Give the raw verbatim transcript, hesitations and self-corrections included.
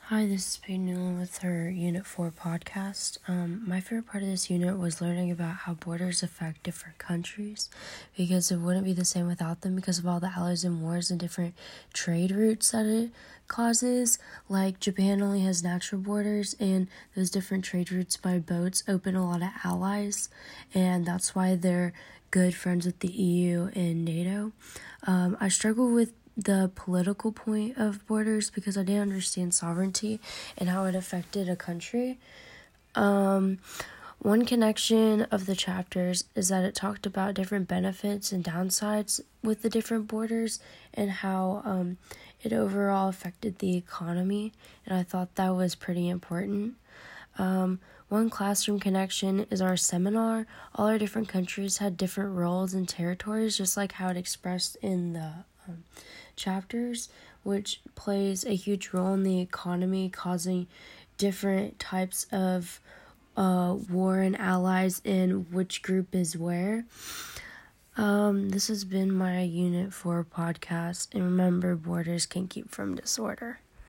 Hi, this is Peyton Newland with her Unit four podcast. Um, my favorite part of this unit was learning about how borders affect different countries, because it wouldn't be the same without them because of all the allies and wars and different trade routes that it causes. Like, Japan only has natural borders, and those different trade routes by boats open a lot of allies, and that's why they're good friends with the E U and NATO. Um, I struggle with the political point of borders because I didn't understand sovereignty and how it affected a country. Um, one connection of the chapters is that it talked about different benefits and downsides with the different borders and how um, it overall affected the economy, and I thought that was pretty important. Um, one classroom connection is our seminar. All our different countries had different roles and territories, just like how it expressed in the um, chapters, which plays a huge role in the economy, causing different types of uh, war and allies and which group is where. Um, this has been my Unit four podcast, and remember, borders can keep from disorder.